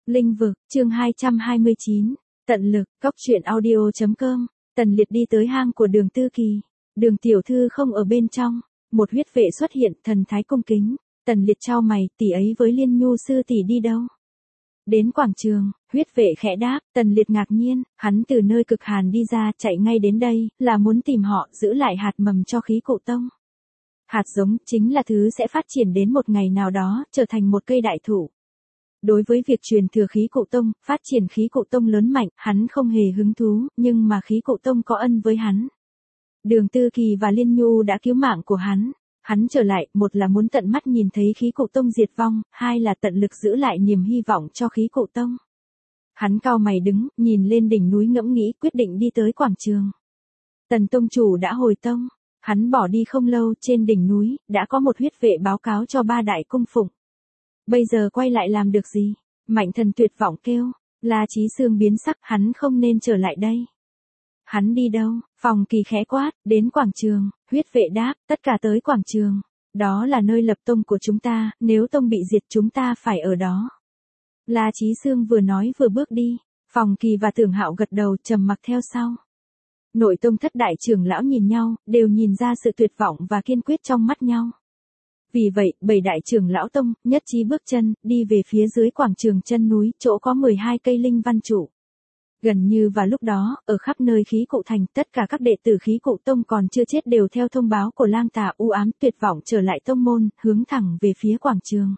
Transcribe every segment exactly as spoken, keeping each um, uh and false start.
Linh vực, chương hai trăm hai mươi chín, tận lực, cốc truyện audio chấm com, Tần Liệt đi tới hang của Đường Tư Kỳ. Đường tiểu thư không ở bên trong, một huyết vệ xuất hiện, thần thái cung kính. Tần Liệt chau mày, tỷ ấy với Liên Nhu sư tỷ đi đâu? Đến quảng trường, huyết vệ khẽ đáp. Tần Liệt ngạc nhiên, hắn từ nơi cực hàn đi ra, chạy ngay đến đây, là muốn tìm họ, giữ lại hạt mầm cho khí cụ tông. Hạt giống chính là thứ sẽ phát triển đến một ngày nào đó, trở thành một cây đại thụ. Đối với việc truyền thừa khí cụ tông, phát triển khí cụ tông lớn mạnh, hắn không hề hứng thú, nhưng mà khí cụ tông có ân với hắn. Đường Tư Kỳ và Liên Nhu đã cứu mạng của hắn. Hắn trở lại, một là muốn tận mắt nhìn thấy khí cụ tông diệt vong, hai là tận lực giữ lại niềm hy vọng cho khí cụ tông. Hắn cau mày đứng, nhìn lên đỉnh núi ngẫm nghĩ, quyết định đi tới quảng trường. Tần tông chủ đã hồi tông. Hắn bỏ đi không lâu, trên đỉnh núi, đã có một huyết vệ báo cáo cho ba đại cung phụng. Bây giờ quay lại làm được gì? Mạnh thần tuyệt vọng kêu. La Chí Sương biến sắc, hắn không nên trở lại đây. Hắn đi đâu? Phòng Kỳ khẽ quát, đến quảng trường. Huyết vệ đáp, tất cả tới quảng trường. Đó là nơi lập tông của chúng ta, nếu tông bị diệt chúng ta phải ở đó. La Chí Sương vừa nói vừa bước đi. Phòng Kỳ và Tưởng Hạo gật đầu, trầm mặc theo sau. Nội tông thất đại trưởng lão nhìn nhau, đều nhìn ra sự tuyệt vọng và kiên quyết trong mắt nhau. Vì vậy, bảy đại trưởng lão tông, nhất trí bước chân, đi về phía dưới quảng trường chân núi, chỗ có mười hai cây linh văn trụ. Gần như vào lúc đó, ở khắp nơi khí cụ thành, tất cả các đệ tử khí cụ tông còn chưa chết đều theo thông báo của lang tà u ám tuyệt vọng trở lại tông môn, hướng thẳng về phía quảng trường.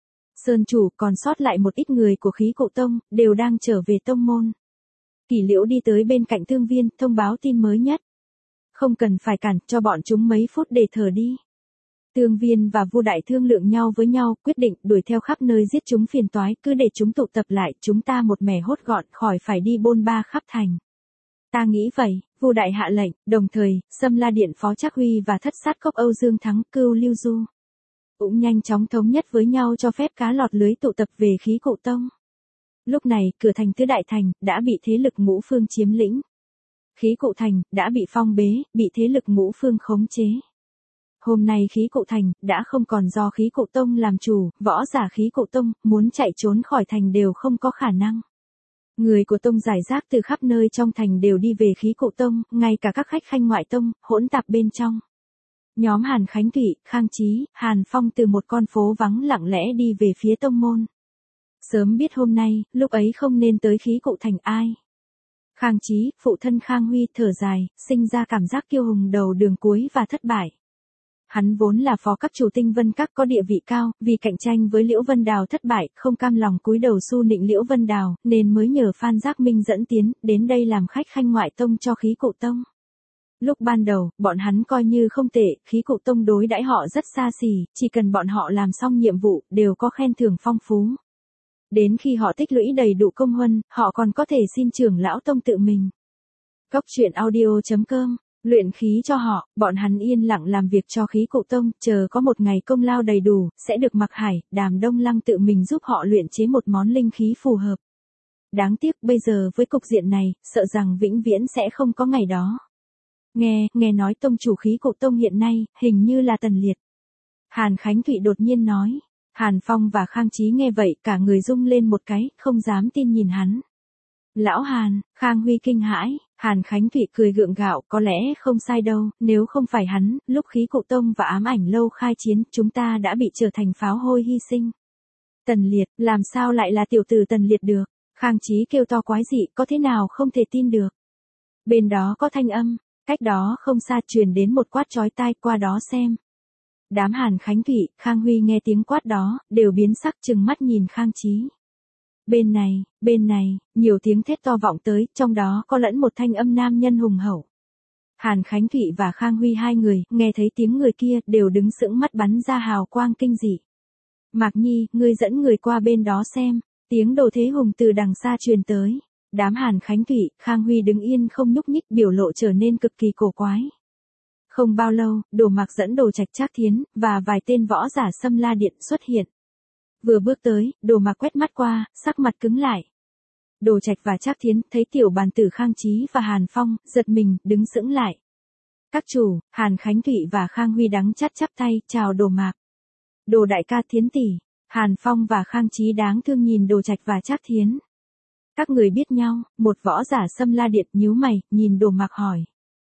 Sơn chủ còn sót lại một ít người của khí cụ tông, đều đang trở về tông môn. Kỷ Liễu đi tới bên cạnh Thương Viên, thông báo tin mới nhất. Không cần phải cản, cho bọn chúng mấy phút để thở đi. Thương Viên và Vu Đại thương lượng nhau với nhau, quyết định đuổi theo khắp nơi giết chúng phiền toái, cứ để chúng tụ tập lại, chúng ta một mẻ hốt gọn, khỏi phải đi bôn ba khắp thành. Ta nghĩ vậy, Vu Đại hạ lệnh, đồng thời, Sâm La Điện Phó Trác Huy và Thất Sát Cốc Âu Dương Thắng, Cưu Lưu Du cũng nhanh chóng thống nhất với nhau cho phép cá lọt lưới tụ tập về khí cụ tông. Lúc này, cửa thành Tứ Đại Thành, đã bị thế lực ngũ phương chiếm lĩnh. Khí cụ thành, đã bị phong bế, bị thế lực ngũ phương khống chế. Hôm nay khí cụ thành, đã không còn do khí cụ tông làm chủ, võ giả khí cụ tông, muốn chạy trốn khỏi thành đều không có khả năng. Người của tông giải rác từ khắp nơi trong thành đều đi về khí cụ tông, ngay cả các khách khanh ngoại tông, hỗn tạp bên trong. Nhóm Hàn Khánh Thụy, Khang Chí, Hàn Phong từ một con phố vắng lặng lẽ đi về phía tông môn. Sớm biết hôm nay, lúc ấy không nên tới khí cụ thành ai. Khang Chí, phụ thân Khang Huy thở dài, sinh ra cảm giác kiêu hùng đầu đường cuối và thất bại. Hắn vốn là phó các chủ Tinh Vân Các có địa vị cao, vì cạnh tranh với Liễu Vân Đào thất bại, không cam lòng cúi đầu su nịnh Liễu Vân Đào, nên mới nhờ Phan Giác Minh dẫn tiến, đến đây làm khách khanh ngoại tông cho khí cụ tông. Lúc ban đầu, bọn hắn coi như không tệ, khí cụ tông đối đãi họ rất xa xỉ, chỉ cần bọn họ làm xong nhiệm vụ, đều có khen thưởng phong phú. Đến khi họ tích lũy đầy đủ công huân, họ còn có thể xin trưởng lão tông tự mình. Cốc truyện audio chấm com, luyện khí cho họ, bọn hắn yên lặng làm việc cho khí cụ tông, chờ có một ngày công lao đầy đủ, sẽ được Mặc Hải, Đàm Đông Lăng tự mình giúp họ luyện chế một món linh khí phù hợp. Đáng tiếc bây giờ với cục diện này, sợ rằng vĩnh viễn sẽ không có ngày đó. Nghe, nghe nói tông chủ khí cụ tông hiện nay, hình như là Tần Liệt. Hàn Khánh Thụy đột nhiên nói. Hàn Phong và Khang Chí nghe vậy, cả người rung lên một cái, không dám tin nhìn hắn. Lão Hàn, Khang Huy kinh hãi, Hàn Khánh Thụy cười gượng gạo, có lẽ không sai đâu, nếu không phải hắn, lúc khí cụ tông và ám ảnh lâu khai chiến, chúng ta đã bị trở thành pháo hôi hy sinh. Tần Liệt, làm sao lại là tiểu tử Tần Liệt được? Khang Chí kêu to quái dị, có thế nào không thể tin được. Bên đó có thanh âm, cách đó không xa truyền đến một quát chói tai, qua đó xem. Đám Hàn Khánh Thụy, Khang Huy nghe tiếng quát đó, đều biến sắc trừng mắt nhìn Khang Chí. Bên này, bên này, nhiều tiếng thét to vọng tới, trong đó có lẫn một thanh âm nam nhân hùng hậu. Hàn Khánh Thụy và Khang Huy hai người, nghe thấy tiếng người kia, đều đứng sững mắt bắn ra hào quang kinh dị. Mạc Nhi, ngươi dẫn người qua bên đó xem, tiếng Đồ Thế Hùng từ đằng xa truyền tới. Đám Hàn Khánh Thụy, Khang Huy đứng yên không nhúc nhích, biểu lộ trở nên cực kỳ cổ quái. Không bao lâu, Đồ Mạc dẫn Đồ Trạch Trác Thiến, và vài tên võ giả Sâm La Điện xuất hiện. Vừa bước tới, Đồ Mạc quét mắt qua, sắc mặt cứng lại. Đồ Trạch và Trác Thiến thấy tiểu bàn tử Khang Chí và Hàn Phong, giật mình, đứng sững lại. Các chủ, Hàn Khánh Thụy và Khang Huy đắng chát chắp tay, chào Đồ Mạc. Đồ đại ca Thiến tỷ. Hàn Phong và Khang Chí đáng thương nhìn Đồ Trạch và Trác Thiến. Các người biết nhau? Một võ giả Xâm La Điện nhíu mày, nhìn Đồ Mạc hỏi.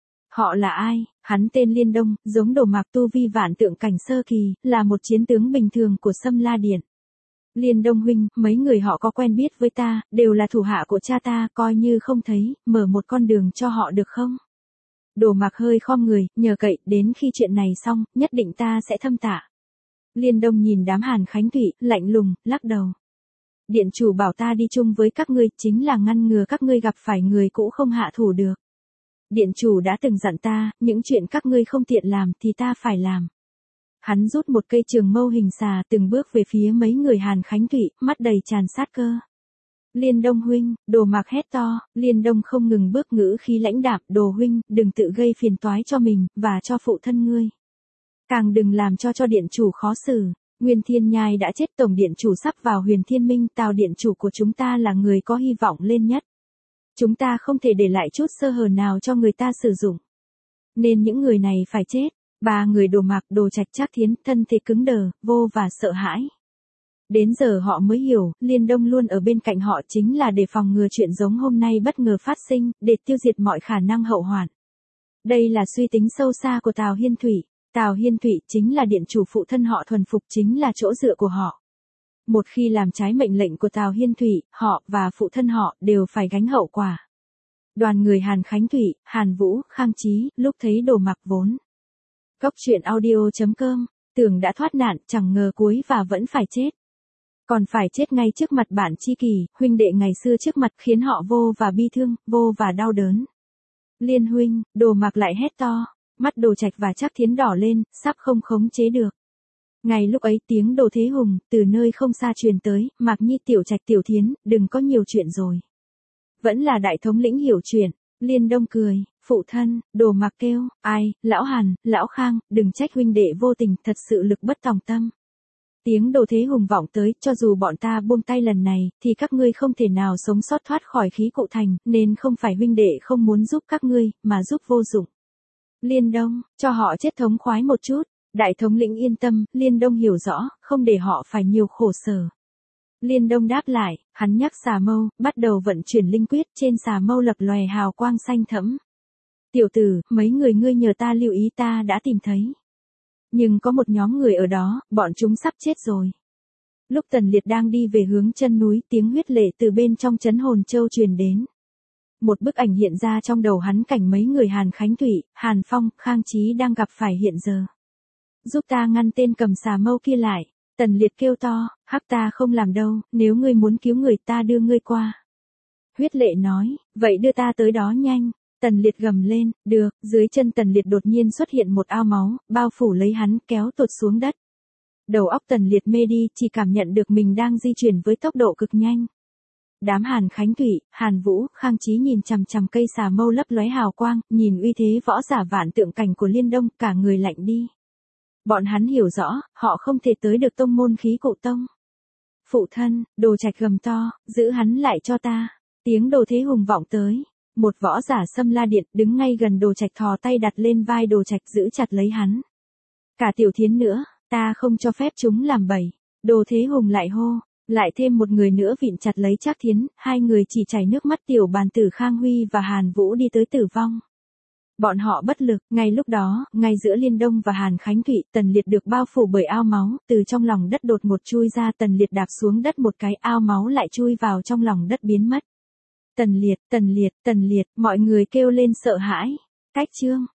Họ là ai? Hắn tên Liên Đông, giống Đồ Mạc tu vi vạn tượng cảnh sơ kỳ, là một chiến tướng bình thường của Xâm La Điện. Liên Đông huynh, mấy người họ có quen biết với ta, đều là thủ hạ của cha ta, coi như không thấy, mở một con đường cho họ được không? Đồ Mạc hơi khom người, nhờ cậy, đến khi chuyện này xong, nhất định ta sẽ thâm tạ. Liên Đông nhìn đám Hàn Khánh Thụy, lạnh lùng, lắc đầu. Điện chủ bảo ta đi chung với các ngươi, chính là ngăn ngừa các ngươi gặp phải người cũ không hạ thủ được. Điện chủ đã từng dặn ta, những chuyện các ngươi không tiện làm thì ta phải làm. Hắn rút một cây trường mâu hình xà từng bước về phía mấy người Hàn Khánh Thụy, mắt đầy tràn sát cơ. Liên Đông huynh, Đồ Mạc hét to, Liên Đông không ngừng bước ngữ khí lãnh đạm, Đồ huynh, đừng tự gây phiền toái cho mình, và cho phụ thân ngươi. Càng đừng làm cho cho điện chủ khó xử. Nguyên Thiên Nhai đã chết, tổng điện chủ sắp vào Huyền Thiên Minh, Tào điện chủ của chúng ta là người có hy vọng lên nhất. Chúng ta không thể để lại chút sơ hở nào cho người ta sử dụng. Nên những người này phải chết. Ba người Đồ Mạc, Đồ Trạch, Trác Thiến, thân thể cứng đờ, vô và sợ hãi. Đến giờ họ mới hiểu, Liên Đông luôn ở bên cạnh họ chính là để phòng ngừa chuyện giống hôm nay bất ngờ phát sinh, để tiêu diệt mọi khả năng hậu hoạn. Đây là suy tính sâu xa của Tào Hiên Thụy. Tào Hiên Thụy chính là điện chủ, phụ thân họ thuần phục chính là chỗ dựa của họ. Một khi làm trái mệnh lệnh của Tào Hiên Thụy, họ và phụ thân họ đều phải gánh hậu quả. Đoàn người Hàn Khánh Thụy, Hàn Vũ, Khang Chí, lúc thấy Đồ Mạc vốn. Cốc truyện audio chấm com, tưởng đã thoát nạn, chẳng ngờ cuối và vẫn phải chết. Còn phải chết ngay trước mặt bạn tri kỷ, huynh đệ ngày xưa trước mặt, khiến họ vô và bi thương, vô và đau đớn. Liên huynh, Đồ Mạc lại hét to, mắt Đồ Trạch và Trác Thiến đỏ lên, sắp không khống chế được. Ngay lúc ấy tiếng Đồ Thế Hùng, từ nơi không xa truyền tới, Mạc Nhi, Tiểu Trạch, Tiểu Thiến, đừng có nhiều chuyện rồi. Vẫn là đại thống lĩnh hiểu chuyện. Liên Đông cười, phụ thân, Đồ Mạc kêu, ai, lão Hàn, lão Khang, đừng trách huynh đệ vô tình, thật sự lực bất tòng tâm. Tiếng Đồ Thế Hùng vọng tới, cho dù bọn ta buông tay lần này, thì các ngươi không thể nào sống sót thoát khỏi khí cụ thành, nên không phải huynh đệ không muốn giúp các ngươi, mà giúp vô dụng. Liên Đông, cho họ chết thống khoái một chút. Đại thống lĩnh yên tâm, Liên Đông hiểu rõ, không để họ phải nhiều khổ sở. Liên Đông đáp lại, hắn nhắc xà mâu, bắt đầu vận chuyển linh quyết, trên xà mâu lập lòe hào quang xanh thẫm. Tiểu tử, mấy người ngươi nhờ ta lưu ý ta đã tìm thấy. Nhưng có một nhóm người ở đó, bọn chúng sắp chết rồi. Lúc Tần Liệt đang đi về hướng chân núi, tiếng huyết lệ từ bên trong trấn Hồn Châu truyền đến. Một bức ảnh hiện ra trong đầu hắn, cảnh mấy người Hàn Khánh Thụy, Hàn Phong, Khang Chí đang gặp phải hiện giờ. Giúp ta ngăn tên cầm xà mâu kia lại. Tần Liệt kêu to, hắc ta không làm đâu, nếu ngươi muốn cứu người ta đưa ngươi qua. Huyết lệ nói, vậy đưa ta tới đó nhanh. Tần Liệt gầm lên, được, dưới chân Tần Liệt đột nhiên xuất hiện một ao máu, bao phủ lấy hắn, kéo tụt xuống đất. Đầu óc Tần Liệt mê đi, chỉ cảm nhận được mình đang di chuyển với tốc độ cực nhanh. Đám Hàn Khánh Thụy, Hàn Vũ, Khang Chí nhìn chằm chằm cây xà mâu lấp lóe hào quang, nhìn uy thế võ giả vạn tượng cảnh của Liên Đông, cả người lạnh đi. Bọn hắn hiểu rõ, họ không thể tới được tông môn khí cụ tông. Phụ thân, Đồ Trạch gầm to, giữ hắn lại cho ta. Tiếng Đồ Thế Hùng vọng tới. Một võ giả Xâm La Điện đứng ngay gần Đồ Trạch, thò tay đặt lên vai Đồ Trạch, giữ chặt lấy hắn. Cả Tiểu Thiến nữa, ta không cho phép chúng làm bậy. Đồ Thế Hùng lại hô, lại thêm một người nữa vịn chặt lấy Trác Thiến, hai người chỉ chảy nước mắt. Tiểu bàn tử Khang Huy và Hàn Vũ đi tới tử vong. Bọn họ bất lực, ngay lúc đó, ngay giữa Liên Đông và Hàn Khánh Thụy, Tần Liệt được bao phủ bởi ao máu, từ trong lòng đất đột ngột chui ra. Tần Liệt đạp xuống đất một cái, ao máu lại chui vào trong lòng đất biến mất. Tần Liệt, Tần Liệt, Tần Liệt, mọi người kêu lên sợ hãi. Cách chương